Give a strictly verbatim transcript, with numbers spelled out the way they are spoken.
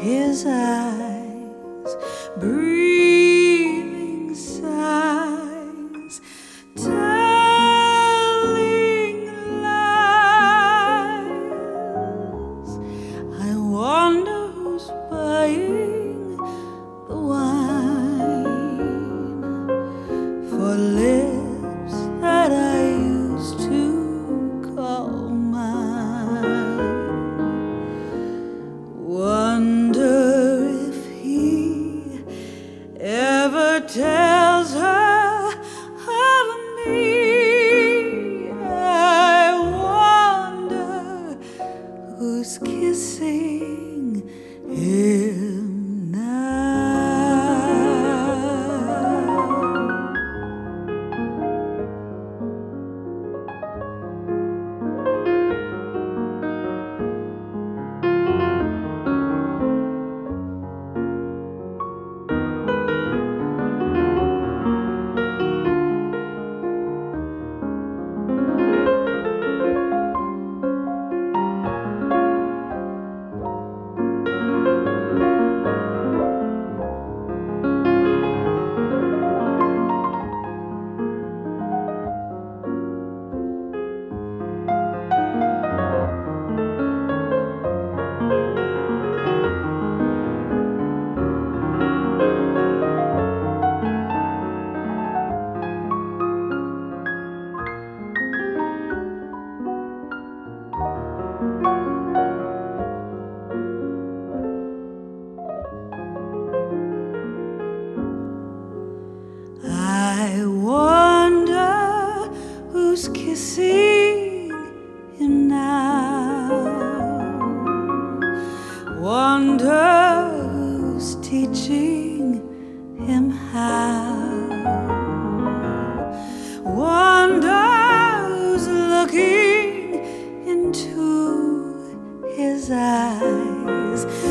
his eyes, breathing sighs, telling lies. I wonder who's buying the wine for lips that I used to call mine. Wonder if he ever tells her of me. I wonder who's kissing him now. I wonder who's kissing him now. Wonder who's teaching him how. Wonder who's looking into his eyes.